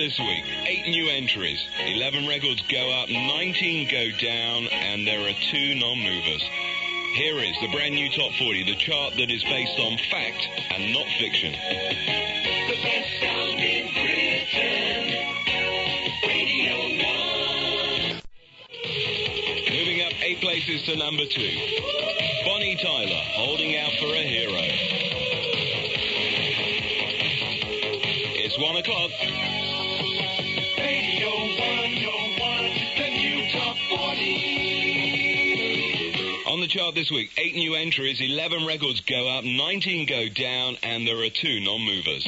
this week, 8 new entries. 11 records go up, 19 go down, and there are 2 non-movers. Here is the brand new Top 40, the chart that is based on fact and not fiction. The best sound in Britain, Radio 1. Moving up 8 places to number 2. Bonnie Tyler, Holding Out for a Hero. It's 1 o'clock. Radio 101, the new Top 40. On the chart this week, 8 new entries, 11 records go up, 19 go down, and there are 2 non-movers.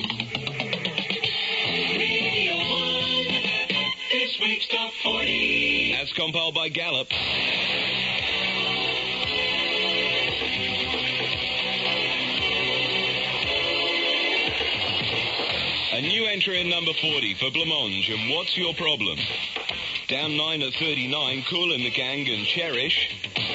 Radio 1, this week's Top 40. As compiled by Gallup. A new entry in number 40 for Blancmange and What's Your Problem? Down 9 at 39, Kool and the Gang and Cherish.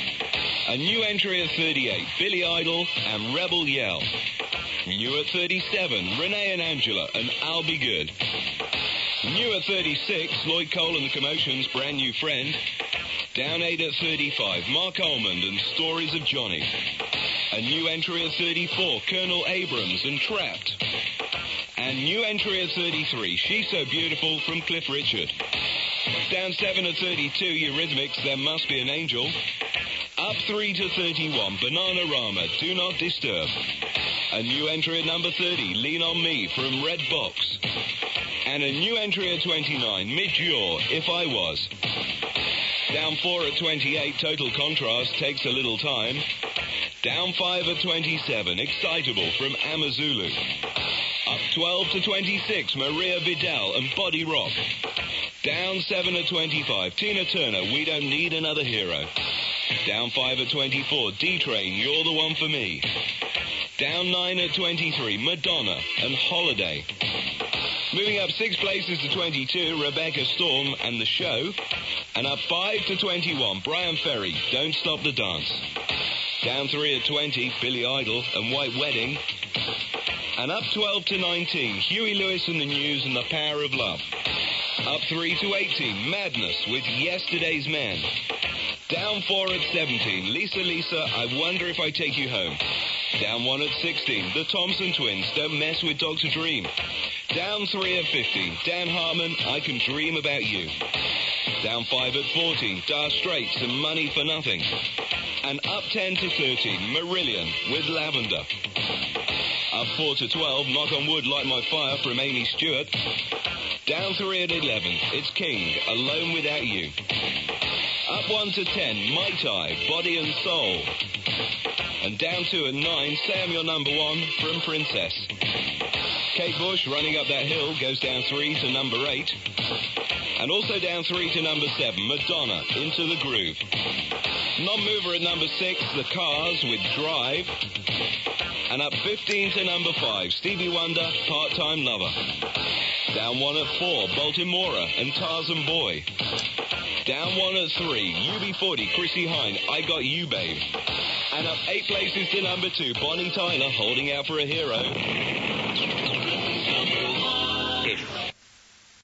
A new entry at 38, Billy Idol and Rebel Yell. New at 37, Renee and Angela and I'll Be Good. New at 36, Lloyd Cole and the Commotions, Brand New Friend. Down 8 at 35, Mark Almond and Stories of Johnny. A new entry at 34, Colonel Abrams and Trapped. And new entry at 33, She's So Beautiful from Cliff Richard. Down 7 at 32, Eurythmics, There Must Be an Angel. Up 3 to 31, Bananarama, Do Not Disturb. A new entry at number 30, Lean On Me from Red Box. And a new entry at 29, Midge-Ure, If I Was. Down 4 at 28, Total Contrast, Takes a Little Time. Down 5 at 27, Excitable from Amazulu. Up 12 to 26, Maria Vidal and Body Rock. Down 7 at 25, Tina Turner, We Don't Need Another Hero. Down 5 at 24, D-Train, You're the One for Me. Down 9 at 23, Madonna and Holiday. Moving up 6 places to 22, Rebecca Storm and The Show. And up 5 to 21, Brian Ferry, Don't Stop the Dance. Down 3 at 20, Billy Idol and White Wedding. And up 12 to 19, Huey Lewis and the News and The Power of Love. Up 3 to 18, Madness with Yesterday's Man. Down 4 at 17, Lisa Lisa, I Wonder If I Take You Home. Down 1 at 16, The Thompson Twins, Don't Mess with Dr. Dream. Down 3 at 15, Dan Harmon, I Can Dream About You. Down 5 at 14, Dire Straits and Money for Nothing. And up 10 to 13, Marillion with Lavender. Up 4 to 12, Knock on Wood, Light My Fire from Amy Stewart. Down 3 at 11, it's King, Alone Without You. Up 1 to 10, Mai Tai, Body and Soul. And down 2 at 9, Say I'm Your Number One from Princess. Kate Bush, Running Up That Hill, goes down 3 to number 8. And also down 3 to number 7, Madonna, Into the Groove. Non-mover at number 6, The Cars with Drive. And up 15 to number 5, Stevie Wonder, Part-Time Lover. Down 1 at 4, Baltimora and Tarzan Boy. Down 1 at 3, UB40, Chrissy Hine, I Got You Babe. And up 8 places to number 2, Bonnie Tyler, Holding Out for a Hero.